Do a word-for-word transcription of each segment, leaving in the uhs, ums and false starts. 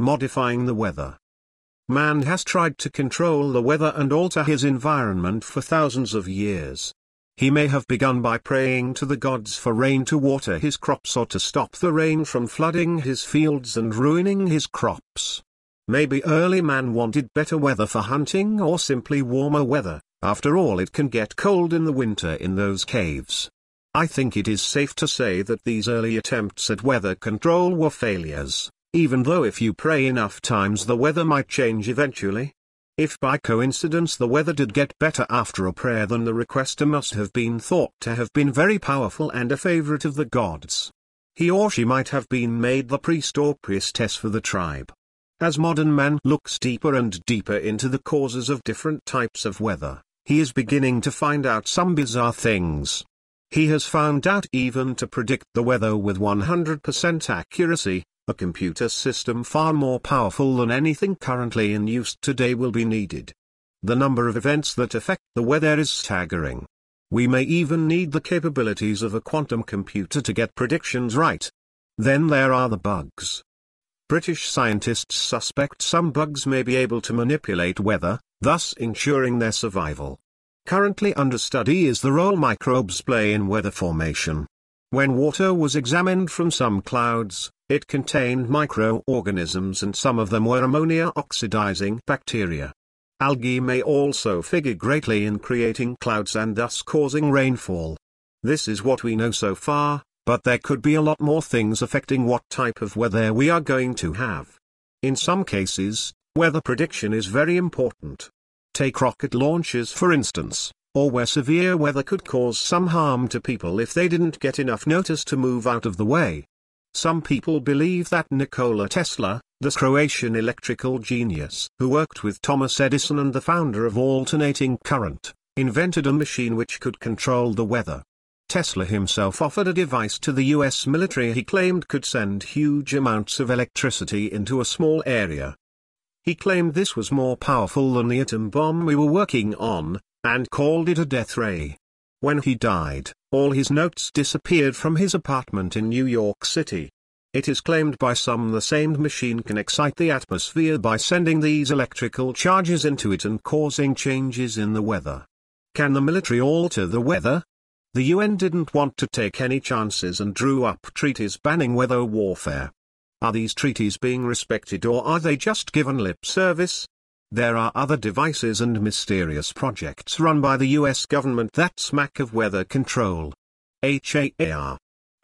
Modifying the weather. Man has tried to control the weather and alter his environment for thousands of years. He may have begun by praying to the gods for rain to water his crops or to stop the rain from flooding his fields and ruining his crops. Maybe early man wanted better weather for hunting or simply warmer weather. After all, it can get cold in the winter in those caves. I think it is safe to say that these early attempts at weather control were failures, even though if you pray enough times the weather might change eventually. If by coincidence the weather did get better after a prayer, then the requester must have been thought to have been very powerful and a favorite of the gods. He or she might have been made the priest or priestess for the tribe. As modern man looks deeper and deeper into the causes of different types of weather, he is beginning to find out some bizarre things. He has found out even to predict the weather with one hundred percent accuracy, a computer system far more powerful than anything currently in use today will be needed. The number of events that affect the weather is staggering. We may even need the capabilities of a quantum computer to get predictions right. Then there are the bugs. British scientists suspect some bugs may be able to manipulate weather, thus ensuring their survival. Currently under study is the role microbes play in weather formation. When water was examined from some clouds, it contained microorganisms and some of them were ammonia-oxidizing bacteria. Algae may also figure greatly in creating clouds and thus causing rainfall. This is what we know so far, but there could be a lot more things affecting what type of weather we are going to have. In some cases, weather prediction is very important. Take rocket launches for instance, or where severe weather could cause some harm to people if they didn't get enough notice to move out of the way. Some people believe that Nikola Tesla, the Croatian electrical genius who worked with Thomas Edison and the founder of alternating current, invented a machine which could control the weather. Tesla himself offered a device to the U S military he claimed could send huge amounts of electricity into a small area. He claimed this was more powerful than the atom bomb we were working on, and called it a death ray. When he died, all his notes disappeared from his apartment in New York City. It is claimed by some the same machine can excite the atmosphere by sending these electrical charges into it and causing changes in the weather. Can the military alter the weather? The U N didn't want to take any chances and drew up treaties banning weather warfare. Are these treaties being respected or are they just given lip service? There are other devices and mysterious projects run by the U S government that smack of weather control. H A A R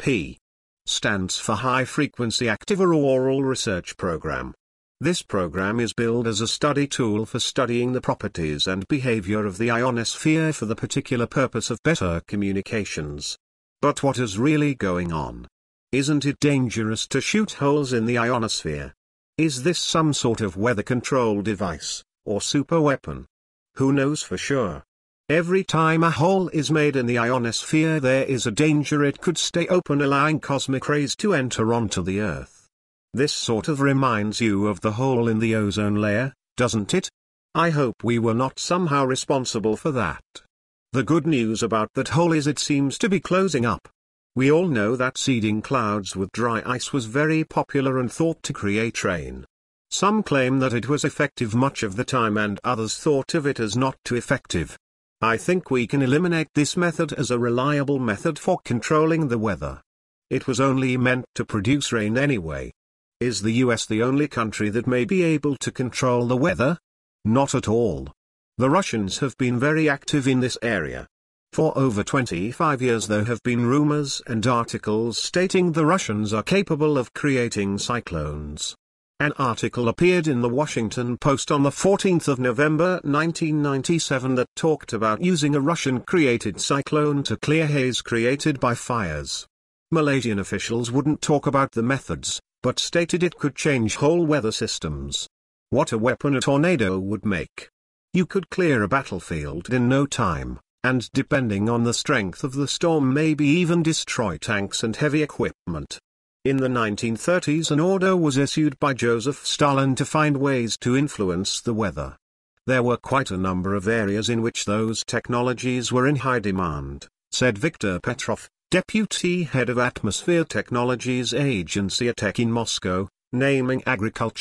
P stands for High Frequency Active Auroral Research Program. This program is billed as a study tool for studying the properties and behavior of the ionosphere for the particular purpose of better communications. But what is really going on? Isn't it dangerous to shoot holes in the ionosphere? Is this some sort of weather control device, or super weapon? Who knows for sure? Every time a hole is made in the ionosphere there is a danger it could stay open, allowing cosmic rays to enter onto the Earth. This sort of reminds you of the hole in the ozone layer, doesn't it? I hope we were not somehow responsible for that. The good news about that hole is it seems to be closing up. We all know that seeding clouds with dry ice was very popular and thought to create rain. Some claim that it was effective much of the time and others thought of it as not too effective. I think we can eliminate this method as a reliable method for controlling the weather. It was only meant to produce rain anyway. Is the U S the only country that may be able to control the weather? Not at all. The Russians have been very active in this area. For over twenty-five years there have been rumors and articles stating the Russians are capable of creating cyclones. An article appeared in the Washington Post on the fourteenth of November nineteen ninety-seven that talked about using a Russian-created cyclone to clear haze created by fires. Malaysian officials wouldn't talk about the methods, but stated it could change whole weather systems. What a weapon a tornado would make. You could clear a battlefield in no time, and depending on the strength of the storm maybe even destroy tanks and heavy equipment. In the nineteen thirties an order was issued by Joseph Stalin to find ways to influence the weather. There were quite a number of areas in which those technologies were in high demand, said Viktor Petrov, deputy head of Atmosphere Technologies Agency A T E C in Moscow, naming agriculture,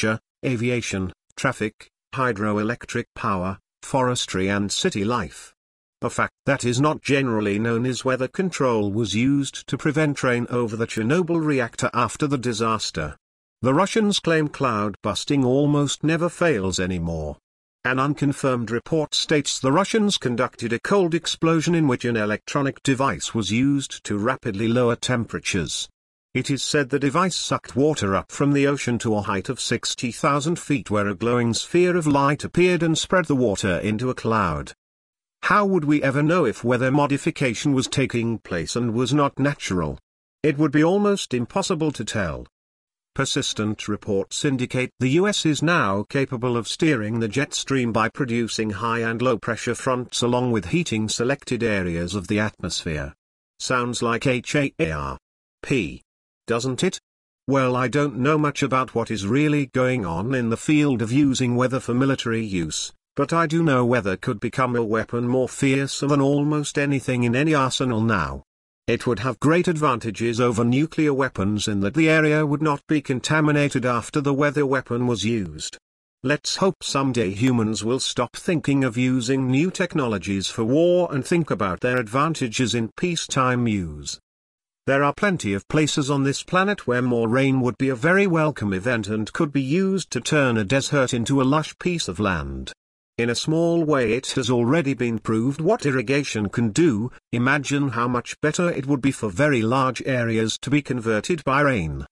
aviation, traffic, hydroelectric power, forestry and city life. A fact that is not generally known is weather control was used to prevent rain over the Chernobyl reactor after the disaster. The Russians claim cloud busting almost never fails anymore. An unconfirmed report states the Russians conducted a cold explosion in which an electronic device was used to rapidly lower temperatures. It is said the device sucked water up from the ocean to a height of sixty thousand feet where a glowing sphere of light appeared and spread the water into a cloud. How would we ever know if weather modification was taking place and was not natural? It would be almost impossible to tell. Persistent reports indicate the U S is now capable of steering the jet stream by producing high and low pressure fronts along with heating selected areas of the atmosphere. Sounds like H A R P, doesn't it? Well, I don't know much about what is really going on in the field of using weather for military use, but I do know weather could become a weapon more fearsome than almost anything in any arsenal now. It would have great advantages over nuclear weapons in that the area would not be contaminated after the weather weapon was used. Let's hope someday humans will stop thinking of using new technologies for war and think about their advantages in peacetime use. There are plenty of places on this planet where more rain would be a very welcome event and could be used to turn a desert into a lush piece of land. In a small way it has already been proved what irrigation can do. Imagine how much better it would be for very large areas to be converted by rain.